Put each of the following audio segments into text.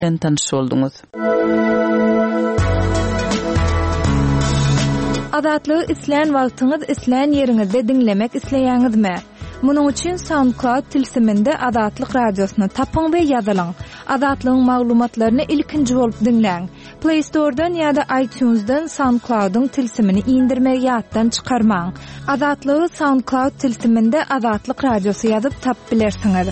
bilen tanış oldunuz. Adatlygy isleýän wagtyňyz isleýän ýeriňizde dinlemek isleýäňizmi? Munuň üçin SoundCloud tilsiminde Adatlyk radiosyny tapyň we ýazylaň. Adatlygyň maglumatlaryny ilkinji bolup dinleň. Play Store'dan ýa-da iTunes'dan SoundCloud'un tilsimini indirmegi ýatdan çykarmaň. Adatlygy SoundCloud tilsiminde Adatlyk radiosy ýazyp tap bilersiňiz.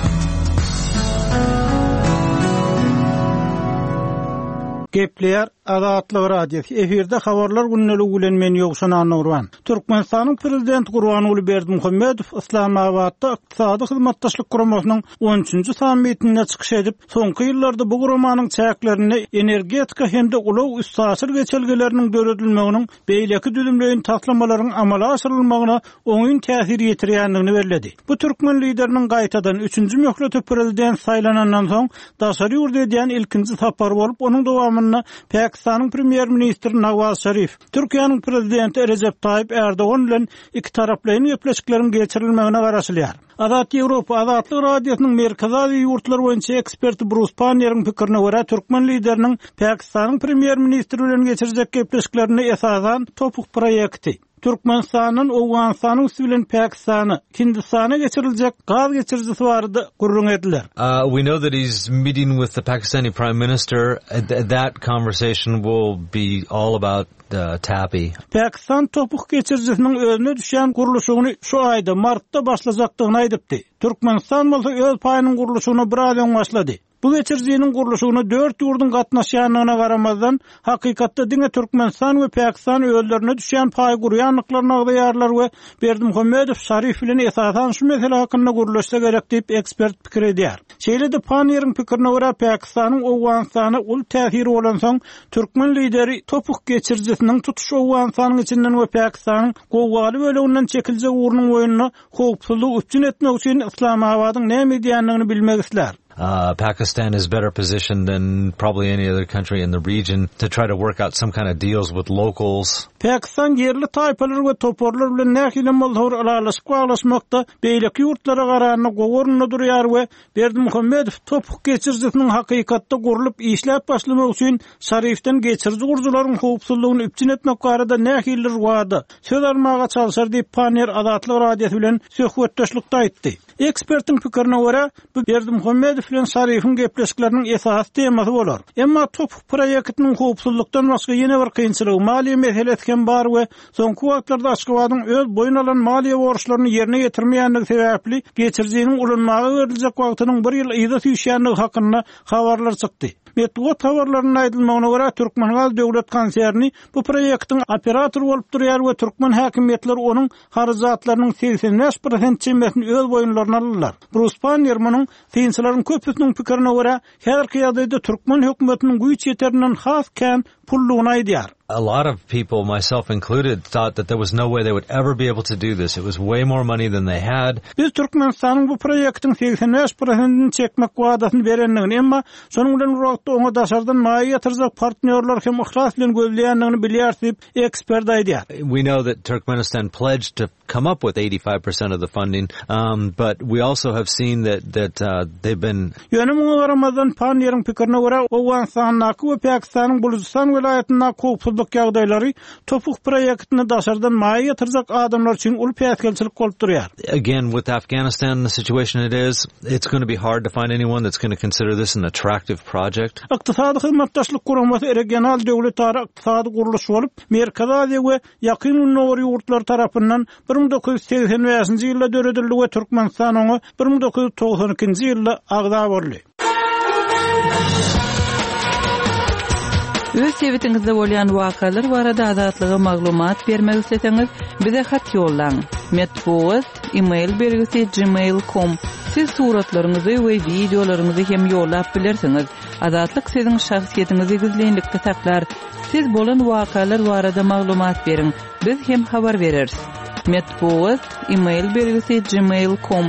Gepleýär Adatlyk radiosu. Eferde habarlar günnälik bilen men ýogşan Nurwan. Türkmenistanyň prezidenti Gurbanuly Berdimuhammedow Islamabadda ykdysady hyzmatdaşlyk guramasynyň 13-nji sammitine çykyş edip, soňky ýyllarda bu guramanyň çäklerini energetika hemde ulaw üstasyr geçelgeleriniň döredilmeginiň beýleki düzümleýin taslamalaryň amala aşyrylmagyna oňun täsir ýetirýändigini bellädi. Bu türkmen lideriniň gaýtadan 3-nji möhlet prezident saýlanandan soň daşary ýurda edýän ilkinji tapar bolup, onuň dowamyna Pakistanyň premier ministri Nawaz Sharif, Türkiýanyň prezidenti Recep Tayyip Erdogan bilen iki taraplyň ýepleşiklerini geçirilmegine garaşylýar. Azat Ýewropa Azatlyk radiosynyň merkezi ýurtlar boýunça eksperti Bruce Panner'in pikirine görä, türkmen lideriniň Pakistanyň premier ministri bilen geçirecek gepleşiklerini esasan topuk proýekti Türkmenistanyň Owganistanyň bilen Pakistany, Hindistana geçiriljek gaz geçirjisi bardy gurrun ediler. We know that he's meeting with the Pakistani Prime Minister. That conversation will be all about TAPI. Pakistan topuk geçirjisiniň özüne düşýän guruluşyny şu aýda martda başlajakdygyny aýdypdy. Türkmenistan bolsa öz paýynyň guruluşyny bir aýdan başlady. Bu geçirjinin guruluşyny 4 ýurdun gatnaşýanyna garamazdan hakykatda diňe Türkmenistan we Pakistan öllerine düşýän paý gurýanlyklaryna ýarlar we Berdimuhammedow Şarif bilen esasan şu mesele hakynda guruluşsa gerek diýip ekspert pikir edýär. Şeýle-de Panner'in pikirine görä Pakistanyň Owganistana ul täsiri bolan soň türkmen lideri topuk geçirjisiniň tutuşy Owganistanyň içinden we Pakistanyň gowgaly bölüginden çekiljek urnuň oýunyna howpsuzlyk üçin etmek üçin Islamabadyň näme diýändigini bilmek isler. Pakistan is better positioned than probably any other country in the region to try to work out some kind of deals with locals. Pakistan yerli taýpalar we toporlar bilen nähile molhor alaşmakda beýleki ýurtlara garanyna gowurna durýar we Berdimuhammedow topuk geçirjisiniň hakykatda gurulup işläp başlamak üçin Şarifden geçirji gurjularyň howpsuzlygyny üçin etmek barada nähile wada söz almaga çalşar diýip Panner Adatlyk radiosy bilen söhbetdeşlikde aýtdy. Ekspertiň pikirine görä, bu Berdimuhammedow bilen Şarifin gepleşikleriniň esas temasy bolar. Emma topuk proýektiniň howpsuzlykdan başga ýene bir kynçylygy maliýe meselesi bar we soňky wagtlarda Aşgabatyň öz boyun alan maliýe borçlaryny ýerine getirmeýändigi sebäpli geçirjiniň ulunmagy beriljek wagtynyň 1 ýyl ýyda süýşýändigi hakynda habarlar çykdy. Metro tawarlarynyň aýdylmagyna görä Türkmengaz döwlet konserni bu proýektiň operatory bolup durýar we türkmen häkimetleri onuň harajatlarynyň 85% çemmesini öz boyunlaryna alýarlar. Bruce Panner munyň synçylaryň köpüsiniň pikirine görä häzirki ýagdaýda türkmen hökümetiniň güýç ýeterinden has kän pullugyny aýdýar. A lot of people, myself included, thought that there was no way they would ever be able to do this. It was way more money than they had. Biz Türkmenistanyň bu proýektiň 85%-ni çekmek wadasyny berendigini, emma şonuň bilen wagtda oňa daşardan maýa ýatyrjak partnerler hem ihlas bilen gözleýändigini bilýär diýip ekspert aýdýar. We know that Turkmenistan pledged to come up with 85% of the funding, but we also have seen that they've been. Ýöne Ramazan Panner'in pikirine görä Owganistanyň we Pakistanyň Bulujistan welaýatyna howpsuzlyk ýagdaýlary topuk proýektini daşardan maýa ýatyrjak adamlar üçin ul päsgelçilik bolup durýar. Again, with Afghanistan, the situation it's going to be hard to find anyone that's going to consider this an attractive project. Ykdysady hyzmatdaşlyk guramasy regional döwletlara ykdysady guruluş bolup, Merkezi Aziýa we ýakyn ünlü ýurtlar tarapyndan 1985-nji ýylda döredildi we Türkmenistan oňa 1992-nji ýylda agza berdi. Öz sebetiňizde bolýan wakalar barada azatlyga maglumat bermek isleseňiz, bize hat ýollaň. Metbuat belgisi gmail.com. Siz suratlaryňyzy we videolaryňyzy hem ýollap bilersiňiz. Azatlyk siziň şahsiýetiniňizi gizlenlikde saklar. Siz bolan wakalar barada maglumat beriň. Biz hem habar bereriz. Metbuat belgisi gmail.com.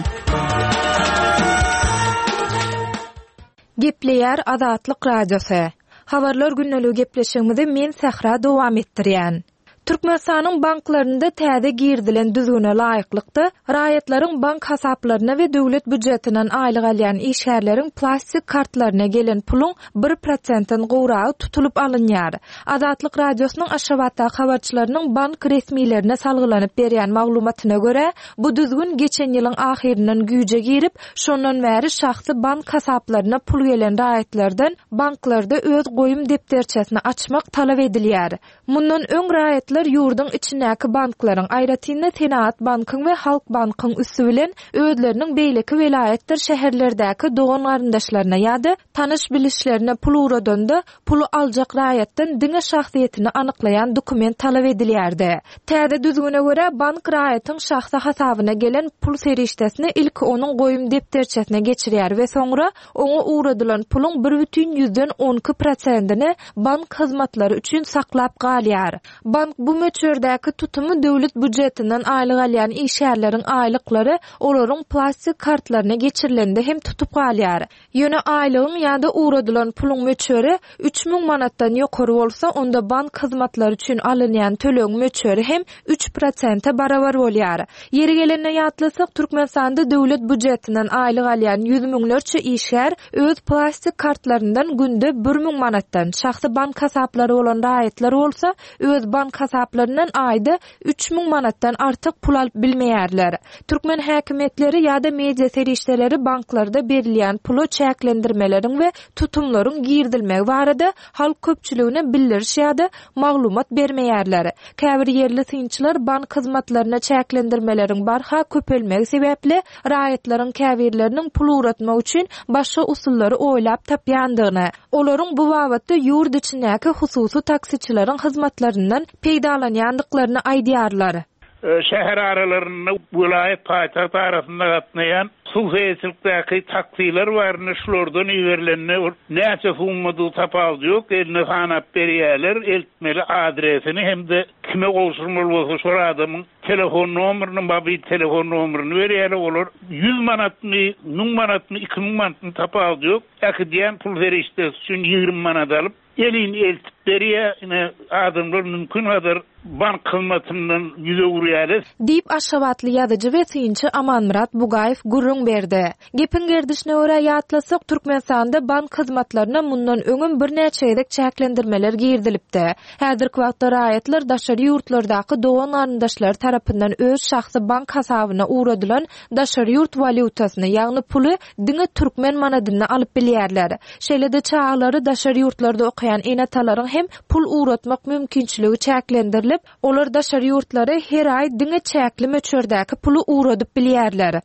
Gepleýär Azatlyk radiosy. Habarlar günnälik gepleşigimizi men Sahra dowam etdirýän. Türkmenistanyň banklaryny täze girdilen düzgüne laýyklykda raýatlaryň bank hasaplaryna we döwlet büdjetinden aýlyk alýan işgärleriň plastik kartlaryna gelen pulun 1%-den gowragy tutulup alynýar. Azatlyk radiosynyň Aşgabatda habarçylarynyň bank resmiýlerine salgylanyp berýän maglumatyna görä, bu düzgün geçen ýylyň ahirinden güýje girip, şondan bäri şahsy bank hasaplaryna pul gelen raýatlardan banklarda öz goýum depterçesini açmak talap edilýär. Mundan öň raýatlar ýurduň içindäki banklaryň aýratynda Tenaat bankyň we Halk bankyň üssü bilen özleriniň beýleki velayetler şäherlerdäki dogan garyndaşlaryna ýa-da tanyş bilişlerine pul uradanda pulu aljak raýatdan diňe şahsiýetini anyklaýan dokument talap edilýärdi. Täze düzgüne görä bank raýatyň şahsy hasabyna gelen pul serişdesini ilk onuň goýum depterçesine geçirýär we soňra oňa uradylan pulun 1,12%-ni bank hyzmatlary üçin saklap galýar. Bank bu möçürdäki tutumy döwlet büdjetinden aýlyk alýan işgärleriň aýlyklary olaryň plastik kartlaryna geçirilende hem tutup galýar. Ýöne aýlygyň ýa-da uradylan pulun möçüri 3000 manatdan ýokary bolsa, onda bank hyzmatlary üçin alynýan töleň möçüri hem 3%-a barabar bolýar. Ýeri gelende ýatlasak, Türkmenistanda döwlet büdjetinden aýlyk alýan 100 miňlerçe işgär öz plastik kartlaryndan günde 1000 manatdan, şahsy bank hasaplary bolan raýatlar bolsa, öz bank hasaplarından ayda 3000 manatdan artık pul alıp bilmeýärler. Türkmen häkimetleri ýa-da media serişdeleri banklarda berilýän pulu çäklendirmeleriň we tutumlaryň girdilmegi barada halk köpçüligine bildiriş ýa-da maglumat bermeýärler. Käbir yerli synçylar bank hyzmatlaryna çäklendirmeleriň barha köpelmegi sebäpli raýatlaryň käbirleriniň pul uratmak üçin başga usullary oýlap tapýandygyny, olaryň bu babatda ýurt içindäki hususy taksiçilaryň hyzmatlaryndan peýdalanýandyklaryny aýdýarlar. Şäher aralaryny vilayet paýtaht arasynda gatnaýan suwheçilikdäki taksiler barny şulardan ýerlerine näçe hummadyk tapawdy ýok, eline sanap berýärler, eltmeli adresini hem-de kime goşulmaly bolsa şol adamyň telefon nomeryny, mobil telefon nomeryny berýärler, olar 100 manatmy, 1000 manatmy, 2000 manatmy tapawdy ýok, äkidiýän pul berişdesi üçin 20 manat alyp elini eltip berýär, adamlar mümkin kadar bank hyzmatyndan ýüze urýarlar. Diýip Aşgabatly ýazyjy we synçy Amanmurat Bugaýew gurrun berdi. Gepin gerdişine görä ýatlasak, Türkmenistanda bank hyzmatlaryna mundan öňüm bir näçe ýylyk çäklendirmeler girdilipdi. Häzirki wagtda raýatlar daşary ýurtlardaky dogan garyndaşlar tarapyndan öz şahsy bank hasabyna uradylan daşary ýurt valutasyny, ýagny puly diňe türkmen manadyna alyp bilýärler. Şeýle-de çağlary daşary ýurtlarda okaýan enatalaryň hem pul uratmak mümkinçiligi çäklendirilip, olar daşary ýurtlary her aý diňe çäkli möçürdäki puly uradyp bilýärler.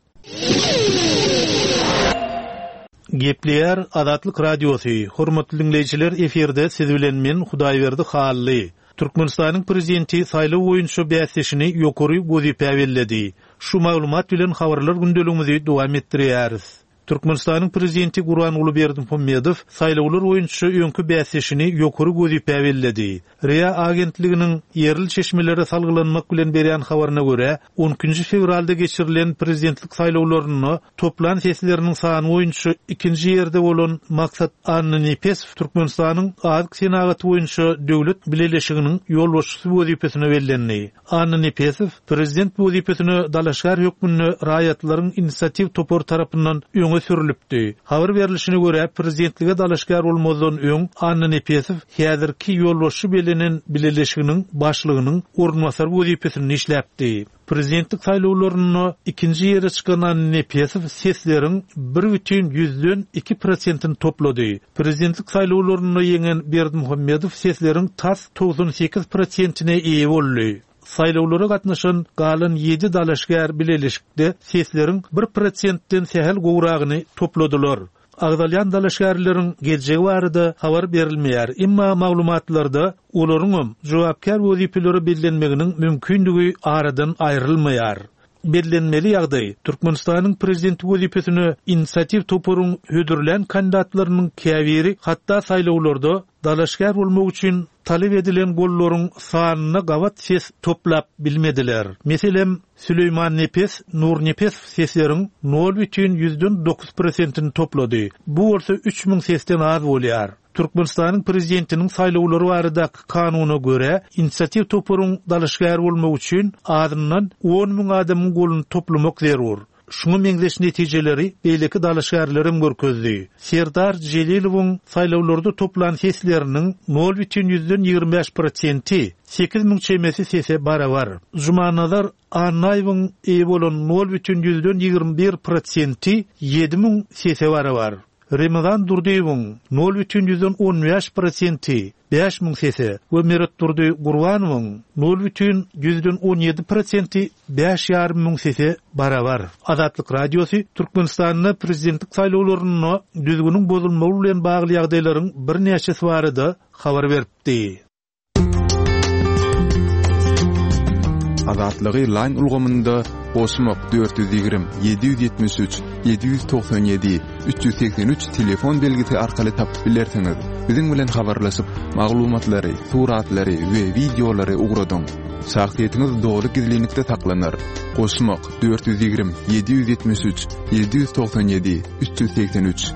Gepleýär Azatlyk radiosy. Hormatly dinleýijiler, eferde siz bilen men Hudaýberdi Hally. Türkmenistanyň prezidenti saýlaw boýunça bäsleşini ýokary wezipä berdi. Şu maglumat bilen habarlar gündeligimizi dowam etdirýäris. Türkmenistanyň prezidenti Gurbanuly Berdimuhammedow saýlawlar boýunça öňkü bäsleşini ýokary wezipä berdi. RIA agentliginiň ýerli çeşmelere salgylanmak bilen berýän habaryna görä, 10 fevralda geçirilen prezidentlik saýlawlaryny toplan sesleriniň sany boýunça 2-nji ýerde bolan Maksat Annanipesov Türkmenistanyň Azlyk Senaty boýunça döwlet bileşiginiň ýolbaşçysy wezipesine berildi. Annanipesov prezident wezipesine dalaşgar hökmüni raýatlaryň inisiativ topor tarapyndan sürülüpdi. Habar berilişine görä prezidentlige dalaşgar bolmadan öň Annanipesov häzirki ýolbaşçy belenen bileşiginiň başlygynyň ornmasar wezipesini işläpdi. Prezidentlik saýlawlaryny 2-nji ýere çykan Annanipesov sesleriň 1,2%-ni toplady. Prezidentlik saýlawlaryny ýeňen Berdimuhammedow sesleriň tas 98%-ne eýe boldy. Saýlawlara gatnaşan galan 7 dalaşgar bileşikde sesleriň 1%-den sähel gowragyny topladylar. Agdalyan dalaşgarlaryň geljegi barada habar berilmeýär. Emma maglumatlarda olaryň jogapkar wezipeleri bellenmeginiň mümkinligi aradan aýrylmaýar. Bellenmeli ýagdaý Türkmenistanyň prezidenti wezipesine inisiativ toporuň hödürlen kandidatlarynyň käbiri hatda saýlawlarda dalaşgar bolmak üçin talep edilen gollaryň sanyna gawat ses toplap bilmediler. Meselem Süleyman Nepes, Nur Nepes sesleriň 0,9%-ni toplady. Bu bolsa 3000 sesten az bolýar. Türkmenistanyň prezidentiniň saýlawlary baradaky kanunyna göre inisiativ topuryň dalaşgär bolmagy üçin adymdan 10.000 adamyň goluny toplamak zerur. Şunu meňzeş netijeleri beýleki dalaşgärlerim görkezdi. Serdar Jelilowyň saýlawlarda toplan sesleriniň 0,25% 8.000 çemesi sese barabar. Jumanadar Anaýyň eý bolan 0,21% 7.000 sese barabar. Ramazan Durdiýewiň 0,15% 5.000 sese we Meret Durdy Gurbanowyň 0,17% 5.500 sese barabar. Azatlyk Radiosu Türkmenistanyň prezidentlik saýlawlaryny düzgünüň bozulmagy bilen bagly ýagdaýlaryň bir näçesi barada habar beripdi. Azatlygy line ulgamynda Osmok 420 773 797 383 telefon belgisi arkaly tapyp bilersiňiz. Biziň bilen habarlaşyp maglumatlary, suratlary we videolary ugradyň. Şahsiýetiniz dogry gizlilikde saklanır. Osmok 420 773 797 383.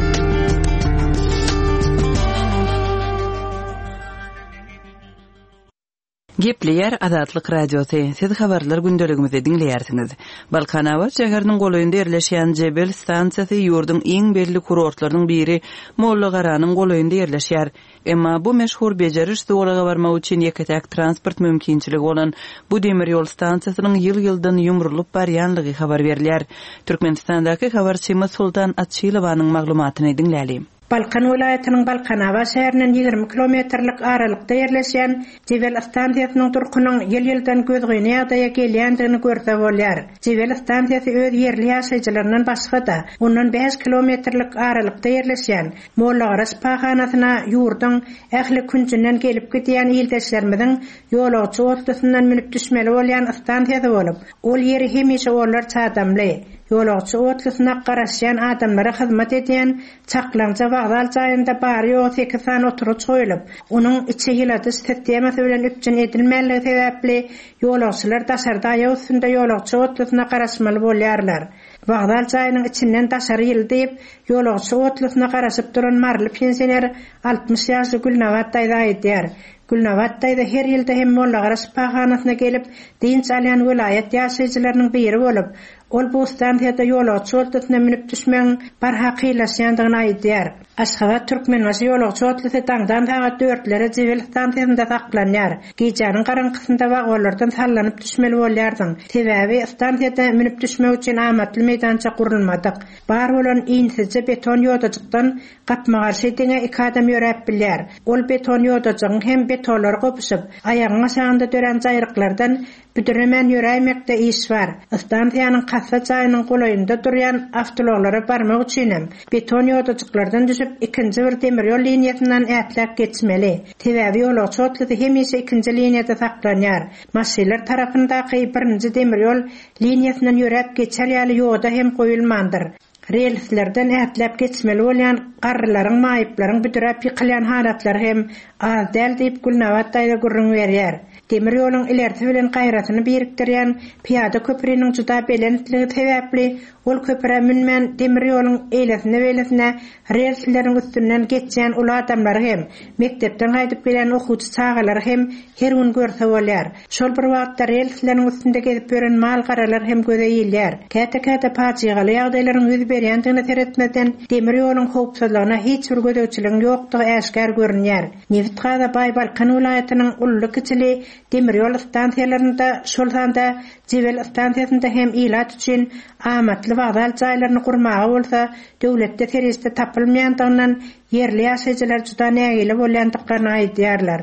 Gepleýär Azatlyk Radiosu. Siz habarlar gündeligimizi dinleýärsiňiz. Balkanawa şäheriniň goýunda ýerleşýän Jebel stansiýasy ýurdun iň belli kurortlarynyň biri Mollagaraň goýunda ýerleşýär. Emma bu meşhur bejeriş doglaga barmak üçin ýeketek transport mümkinçiligi bolan bu demir ýol stansiýasynyň ýyl-ýyldan ýumrulyp barýanlygy habar berilýär. Türkmenistandaky habarçymy Sultan Atçylowanyň maglumatyny dinläýälis. Balkan vilayatynyň Balkanawa şäherinden 20 kilometrlik aralykda ýerleşýän Jebel stansiýasynyň durkunyň ýyl-ýyldan gözgüýne ýagdaýa gelýändigini görse bolýar. Jebel stansiýasy öz ýerli ýaşaýjylaryndan başga-da ondan 5 kilometrlik aralykda ýerleşýän Mollagara spahanasyna ýurdun ähli künjünden gelip gidýän ýyldaşlarymyzyň ýolagçy otlusyndan minip düşmeli bolýan stansiýasy bolup, ol ýeri hemişe olar çadamly. Ýolagçy otlusyna garaşýan adamlara hyzmat edýän çaklanca wagdal jaýynda bary ýok 8 san oturuç goýulyp, onuň içi ýyladys sistematy bilen üçin edilmäligi sebäpli ýolagçylar daşarda aýagy üstünde ýolagçy otlusyna garaşmaly bolýarlar. Wagdal jaýynyň içinden daşary ýyldyp, ýolagçy otlusyna garaşyp duran marly pensioner 60 ýaşly Gülnawat daýda aýdýar. Gülnawat daýda her ýylda hem Mollagara spahanasyna gelip, dinç alýan vilayat ýaşaýjylarynyň biri bolup, ol bu stansiýada ýolagçy otlusyna minip düşmeň bar hakylaşýandygyny aýdýar. Aşgabat Türkmenbaşy ýolagçy otlusy taňdan saat 4-lere Jebel stansiýasynda saklanýar. Gejäniň garaňkysynda wagollardan sallanyp düşmeli bolýardyň. Sebäbi stansiýada minip düşmek üçin amatly meýdança gurulmadyk. Bar bolan iňsiz beton ýodajykdan gapma garşy diňe 2 adam ýörep bilýär. Ol beton ýodajagyň hem betonlar gopuşyp, aýagyň aşagynda dören jaýryklardan büdüremen ýöräýmekde iş bar. Stansiýanyň kassa jaýynyň golaýynda durýan awtologlara barmak üçin beton ýodajyklardan düşüp ikinji bir demir ýol liniýasynyň ätlek geçmeli. Sebäbi ýolagçy otlusy hemişe ikinji liniýada saklanýar. Maşynalar tarapyndaky birinji demir ýol liniýasynyň ýörep geçer ýaly ýoda hem goýulmandyr. Relslerden ätlep geçmeli bolýan garrylaryň maýyplaryň büdürep ýykylýan halatlary hem az däl diýip Gülnawat daýda gurrun berýär. Demir ýoluň ilerisi bilen gaýratyny birikdirýän piýada köprüniň juda belentligi sebäpli ol köprä münmen demir ýoluň eýlesine relsleriň üstünden geçýän ula adamlar hem mektepden gaýdyp gelen okuwçy çağalar hem her gün görse bolýar. Şol bir wagtda relsleriň üstünde gezip gören mal garalar hem göze ýylýar. Käte paçygaly ýagdaýlaryň ýüz berýändigini seretmeden demir ýoluň howpsuzlygyna hiç bir gödöçilik ýokdugy äşkär görünýär. Newit gada Balkan vilayatynyň ulluky içili demir ýol stansiýalarynda şol sanda Jebel stansiýasynda hem ilat üçin amatly wagdal jaýlaryny gurmagy bolsa, döwletde teriste tapylmaýandygyndan ýerli ýaşaýjylar juda nägili bolýandygyny aýdýarlar.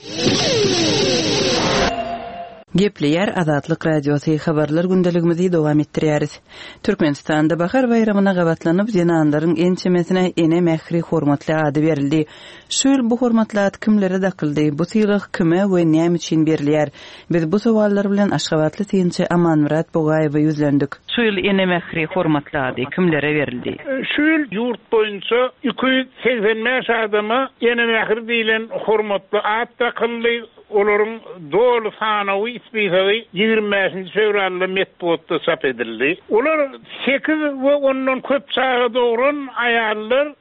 Gepleýär Azatlyk Radiosu habarlar gündeligimizi dowam etdirýäris. Türkmenistanda bahar bayramyna gabatlanyp zinanlaryň ençemesine ene mähri hormatly ady berildi. Şol bu hormatlar kimlere dakyldy? Bu sylyk kime we näme üçin berilýär? Biz bu sowallar bilen Aşgabatly synçy Amanmurat Bogaýewa ýüzlendik. Şol ene mähri hormatly ady kimlere berildi? Şol ýurt boýunça 285 adama ene mähri diýilen hormatly ad dakyldy. Olaryň dolu sanawy isbihary 25 fevralda metbotda çap edildi. Olar 8 we ondan köp çağa dogran aýallar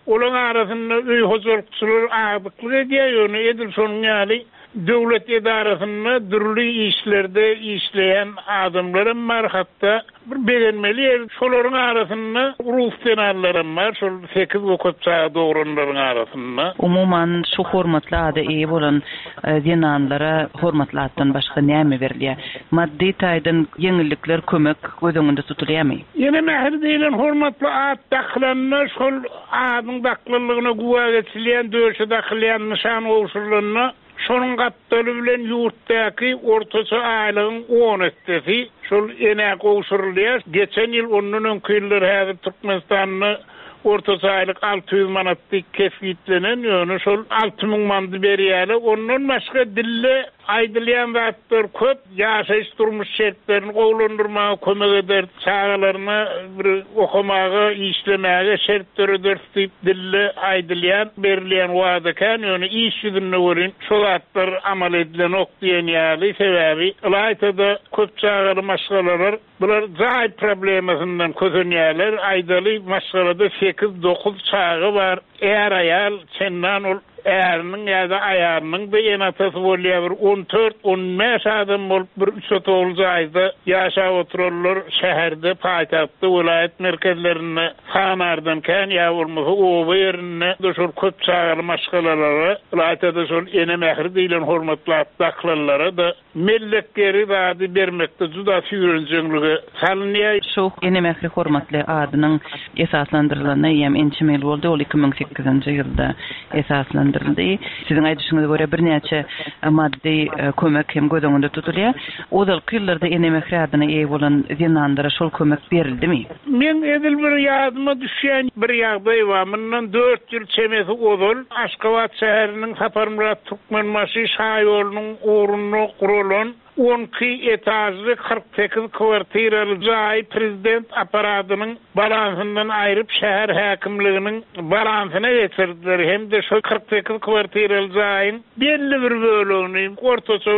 Olan arasında öy hozurlukçular ağabıklık ediyor. Edilson'un yani devlet idarasında dürlü işlerde işleyen adamların var, hatta bir beğenmeli şoların arasında ruh tenarların var, şol 8 okutsağı doğrunların arasında. Umuman şu hormatlı adı iyi bolan zinanlara hormatlı addan başka näme berliýär? Maddi taýdan yeňillikler kömek gözüňde tutulýarmy? Yine mehir deyilen hormatlı ad daklanna şol adyň daklyllygyna guwa geçilýän döşe daklýan nişan olşurlygyna şonun gatdaly bilen ýurtdaky ortaça aýlygyň 10 etdi. Şol enek olşurulýar. Geçen ýyl onun öňküler häzir Türkmenistanyň ortaça aýlyk 600 manatly kefitlenen ýöne şol 6000 mandy berýärler. Ondan başga dille aýdylýan zatlar köp, ýaşaýyş durmuş şertlerini gowlandyrmaga kömek eder, çağalaryna bir okumaga, işlemäge şertleri dörtüp dille aýdylýan, berilýän wadakan ýöne iş ýüzünde görün, şol zatlar amal edilen ok diýen ýaly sebäbi Ilaytada köp çağaly maşgalalar, bular jaý problemasinden közenýärler. Aýdaly maşgalada 8-9 çağı var. Eğer ayal çendan ol erinin ya da ayarının da enatası bolýar 14-15 adam bolup bir 3-9 aýda ýaşap otururlar şäherde, paýtagtda, vilayet merkezlerinde hanardan kan ýa bolmasa o ýerine şol köp çağaly maşgalalara, Ilaytada şol ene mehir diýilen hormatly atlaklalara da mellekleri bady bermekde juda süýrenjeňligi salynýar. Şu ene mehir hormatly adynyň esaslandyrylanyna ýem ençimel boldy, ol 2008-nji ýylda esaslandyryldy. Sizin aýdyşyňyza görä bir näçe maddi kömek hem gözüňde tutulýar. Ozal ýyllarda ene mehir adyna eýe bolan zinandara şol kömek berildimi? Men edil bir ýadyma düşýän bir ýagdaý bar. Mundan 4 ýyl çemesi ozal Aşgabat şäheriniň Saparmurat Türkmenbaşy şaýolynyň uğruna kurulan 12 etajly 48 kwartiraly jaý prezident aparatynyň balansyndan aýryp şäher häkimliginiň balansyna geçirdiler. Hem de şu 48 kwartiraly jaýyň belli bir bölügini ortaça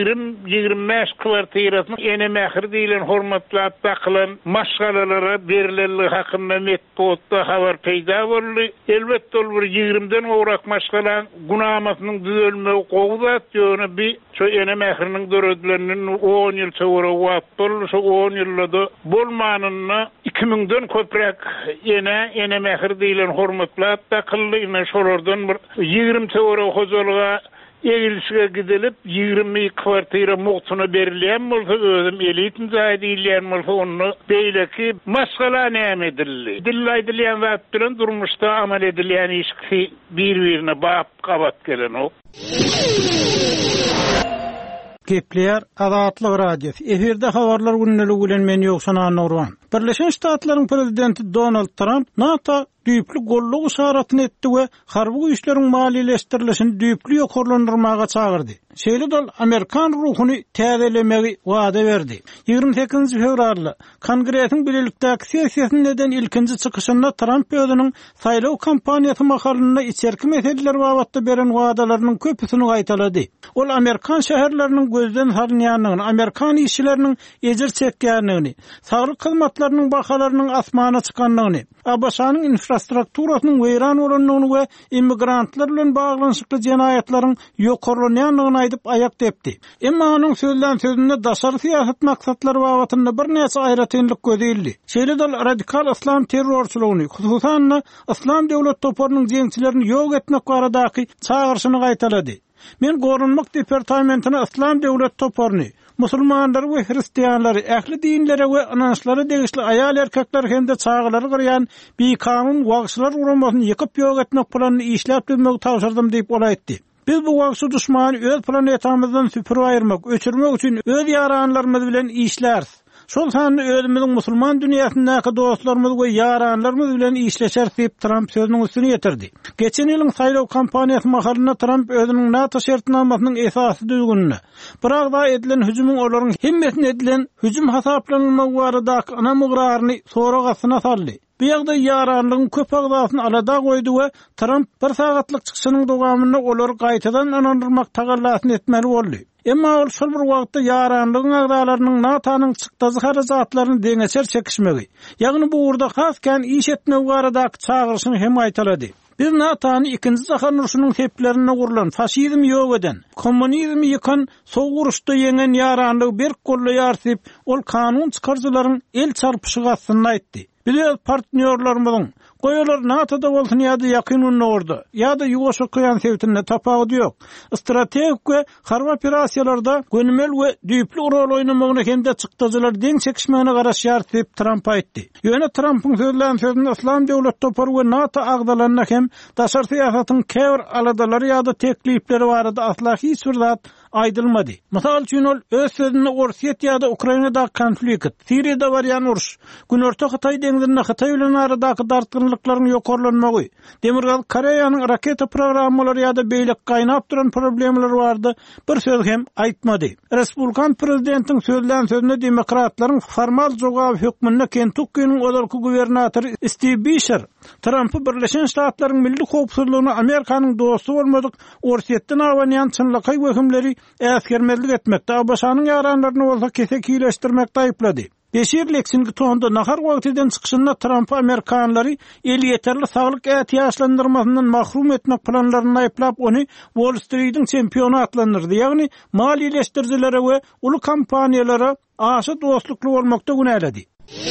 20-25 kwartirasyny ene mehir diýilen hormatly atlakylan maşgalalara berilenligi hakynda metbuatda habar peýda boldy. Elbetde ol bir 20-den owrak maşgala gunamasynyň düzelmegi gowzat ýöne bir şu ene mehiriniň döredlerinin 10 ýyl çöwere wagtly, şu 10 ýylda bolmanyna 2000-den köprek ene mehir diýilen hormatly atlakylyna şolardan bir 20 çöwere hojalyga egilişige gidilip 20 kwartira muhtuna berilýän bolsa, özüm elitin jaý diýilýän bolsa, onu beýleki maşgala näme edildi. Dille aýdylýan zat bilen durmuşda amal edilýän işki bir-birine bap gabat gelen ok. Gepleýär Azatlyk radiosu. Eferde habarlar günneligi bilen men ýoksan Nurwan. Birleşen Ştatlaryň prezidenti Donald Trump NATO düýpli golluk işaratyny etdi we harby güýçleriň maliýeleşdirilişini düýpli ýokarlandyrmaga çagyrdy. Şeýle dol Amerikan ruhuny täzelemegi wada berdi. 28 fevralda Kongresiň birlikdäki sessiýasyny neden ilkinji çykyşynda Trump özüniň saýlaw kampaniýasy makalynda içerki meseleler babatda beren wadalarynyň köpüsini gaýtalady. Ol Amerikan şäherleriniň gözden salynýanlygyny, Amerikan işçileriniň ejir çekýänligini, saglyk hyzmatlarynyň bahalarynyň asmana çykanlygyny, ABŞ-nyň infrastrukturasynyň weýran bolanlygyny we immigrantlar bilen baglanyşykly jenaýatlaryň ýokarlanýanlygyny aýdyp aýak depdi. Emma onuň sözünde daşary siýasat maksatlary babatynda bir näçe aýratynlyk gözeldi. Şeýle dol radikal islam terrorçylygyny, hususan islam döwlet toparynyň jeňçilerini ýok etmek baradaky çağırşyny gaýtalady. Men Gorunmak departamentine islam döwlet toparyny, musulmanlar we hristiýanlary, ähli dinlere we inançlara degişli aýal erkekler hemde çağılary gyrýan bir kanun wagşylar uramasyny ýykyp ýok etmek planyny işläp bilmegi tawşardym diýip olaýtdy. Biz bu wagşy düşmany öz planetamyzdan süpürip aýyrmak, öçürmek üçin öz ýaranlarymyz bilen işlär. Şol sany özümiziň musulman dünýäsindäki dostlarymyz we ýaranlarymyz bilen işleşer diýip Trump sözüniň üstüne ýetirdi. Geçen ýylyň saýlaw kampaniýasy mahalyna Trump özüniň NATO şertnamasynyň esasy düzgünini, birak da edilen hüjümyň olaryň hemmesini edilen hüjüm hasaplanylmagy baradaky ana mugraryny soragasyna saldy. Bu ýagda ýaranlygyň köp agdasyny alada goýdy we Trump bir sagatlyk çykyşynyň dowamyny olar gaýtadan anandyrmak tagallasyny etmeli boldy. Emma ol şol bir wagtda yaranlygyň agdalarynyň natanyň çykdazy harazatlaryny deňeser çekişmegi. Ýagny bu urda hasken iş etmek baradaky çağırşyny hem aýtalady. Biz natany ikinji Jahan uruşynyň tepkilerine gurulan faşizm ýok eden, kommunizmi ýykan sow uruşda ýeňen yaranlygy bir golla ýarsyp, ol kanun çykarjylaryň el çarpyşygy asyny aýtdy. Biz partnerlerimiň goýalar NATO'da bolsun ýa-da ýakyn urda, ýa-da ýugoş okyan sewtinde tapagy ýok. Strategik we harby operasiýalarda gönümel we düýpli rol oýnamagyna hemde çykdyjylar deň çekişmegine garaşýar diýip Trump aýtdy. Ýöne Trumpyň sözlerinde Islam döwlet topary we NATO agdalaryna hem daşary syýasatyň käbir aladalary ýa-da teklipleri barada asla hiç bir zat aýdylmady. Mysal üçin ol öz sözünde Orsiýa ýa-da Ukrainada konflikt, Siriýada barýan uruş, Günorta Hytaý deňizinde Hytaý bilen aradaky dartgynlyklaryň ýokarlanmagy, Demirgal Koreýanyň raketa programmalary ýa-da beýlik gaýnap duran problemler bardy, bir söz hem aýtmady. Respublikan prezidentiň sözünde demokratlaryň formal jogab hökmünde Kentucky'nyň olarky gubernatory Steve Beshear, Trumpy Birleşen Ştatlaryň milli howpsuzlygyny Amerikanyň dosty bolmadyk Orsiýetden awanýan çynlykay hökümleri äsgermezlik etmekde, başanyň ýaranlaryny bolsa kesek ýyleşdirmekde aýplady. Beşir Lexington tonda nahar wagtydan çykyşynda Trump Amerikanlary el ýeterli saglyk ähtiýaçlandyrmasyndan mahrum etmek planlaryny aýplap ony Wall Street'iň çempionu atlandyrdy. Ýagny maliýeleşdirjilere we uly kompaniýalara aşy dostlukly bolmakda günälädi.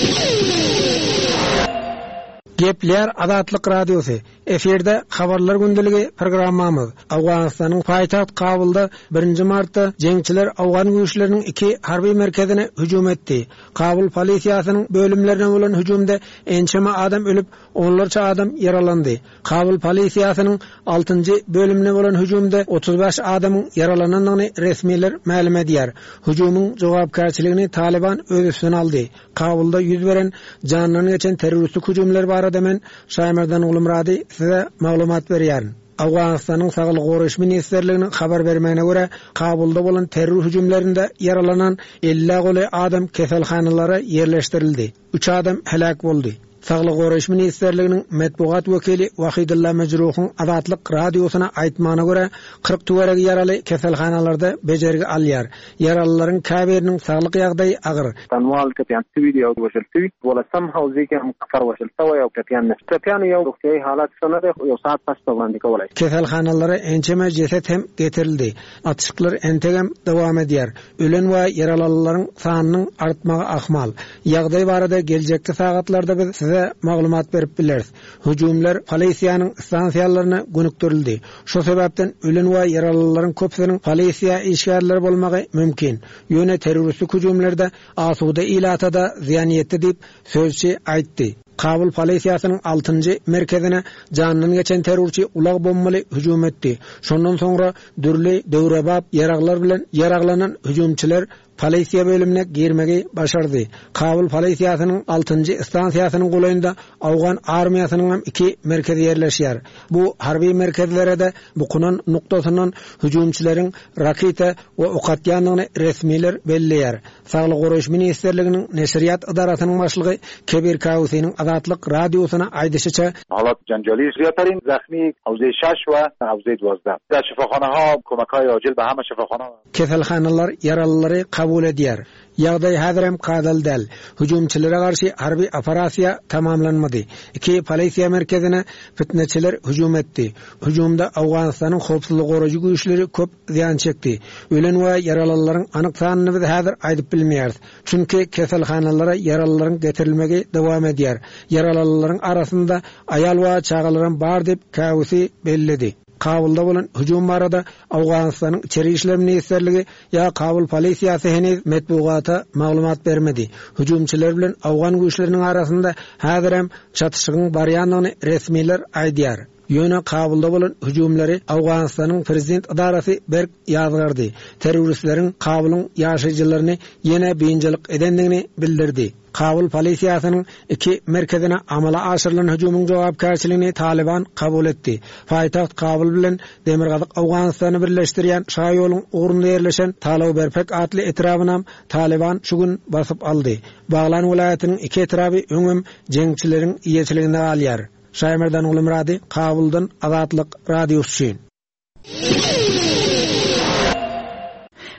Gepler Adatlyk Radiosu. Eferde habarlar gündəligi programmamız. Awganystanyň paýtaht Kabulda 1 martda jeňçiler Awgan güýçleriniň 2 harby merkezine hüjum etdi. Kabul polisiýasynyň bölümlerine bolan hüjumda ençeme adam ölüp, onlarca adam yaralandy. Kabul polisiýasynyň 6-njy bölümine bolan hüjumda 35 adamyň yaralananyny resmiler ma'lum edýär. Hüjumyň jogapkärçiligini Taliban öz üstüne aldy. Kabulda ýüz beren janyny geçen terroristlik hüjumlar barada men Şaýmerdan Ulumrady size maglumat berýär. Awganystanyň Saglyk Goraýyş Ministrliginiň habar bermegine görä, Kabulda bolan terror hüjumlarynda yaralanan 50 goly adam keselhanalara yerleşdirildi. 3 adam helak boldy. Saglyk Goraýyş Ministrliginiň medpugat wekili Wahidulla Majruhyň Adatlyk Radiosyna aýtmagyna görä, 40 töweregi yaraly keselhanalarda bejergi alýar. Yaralylaryň käbiriniň saglyk ýagdaýy agyr. Tanwal ketýän video göçüldi. Bola somehow zekem qafar göçüldi we ketýän ketýän ýa-da halat sanady ýa saat başlandy bolay. Keselhanalara ençeme jeset hem getirildi. Atışyklar entegem dowam edýär. Ölen we yaralylaryň sanynyň artmagy ahmal. Ýagdaý barada geljekki sagatlarda biz size maglumat berip bileriz. Hüjumlar polisiýanyň stansiýalaryna gönükdirildi. Şu sebäpden ölen we yaralylaryň köpsiniň polisiýa işgärleri bolmagy mümkin. Ýöne terroristlik hüjumlarda asuda ilatada ziýan ýetdi diýip sözçi aýtdy. Kabul polisiýasynyň 6-njy merkezine janyny geçen terrorçy ulag bombaly hüjum etdi. Şondan soňra dürli döwrebap yaraglar bilen yaraglanan hüjumçylar polisiýa bölümine girmegi başardy. Kabul polisiýasynyň 6-njy stansiýasynyň goýunda Awgan armiýasynyň hem 2 merkezi ýerleşýär. Bu harby merkezlerde bu kunun nuktasyndan hüjumçylaryň raketa we okat ýanyny resmiler belleýär. Saglyk Goraýyş Ministrliginiň Neşriýat idarasynyň başlygy Kebir Kawusynyň Adatlyk Radiosyna aýdysyça, halat janjali ziyatarin zahmi hawzê 6 we hawzê 12. Dar şifaxanaha komakay acil be hama şifaxana. Keselhanalar yaralylary kabul edýär. Ýagdaý häzir hem kadal däl. Hüjumçylere garşy harby operasiýa tamamlanmady. 2 polisiýa merkezine fitneçiler hüjum etdi. Hüjumda Awganystanyň howpsuzlyk goraýjy güýçleri köp ziýan çekdi. Ölen we yaralanlaryň anyk sanyny biz häzir aýdyp bilmeýäris. Çünki keselhanalara yaralylaryň getirilmegi dowam edýär. Yaralanlaryň arasynda aýal we çagalarym bar diýip Kawusy belledi. Kabulda bolan hüjum barada Awganystanyň içeri işler ministrligi ýa Kabul polisiýasy henüz medpugata maglumat bermedi. Hüjumçylar bilen Awgan güýçleriniň arasynda häzir hem çatışygyň barýanyny resmiler aýdýar. Ýöne Kabulda bolan hüjumlary Awganystanyň prezident idarasy berk ýazgardy. Terroristleriň Kabulyň ýaşaýjylaryny ýene beýinjilik edendigini bildirdi. Kabul polisiýasynyň 2 merkezine amala aşyrylan hüjumyň jogapkärçiligini Taliban kabul etdi. Paýtaht Kabul bilen Demirgazyk Awganystany birleşdirýän şa ýoluň ugrunda ýerleşen Talawberpek atly etrabynam Taliban şu gün basyp aldy. Baglan vilayatynyň 2 etrabı öňüm jeňçileriň iýeçiliginde alýar. Şaýmerdan Ulumrady, Kabuldan Adatlyk Radiosu.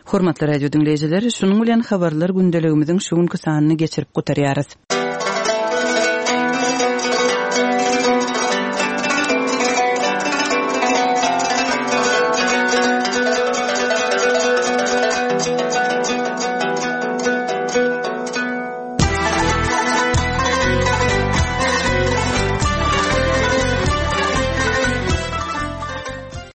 Hormatly radio dinleyijiler, şunuň bilen habarlar gündeligimiziň şu günkü sanyny geçirip gutarýarys.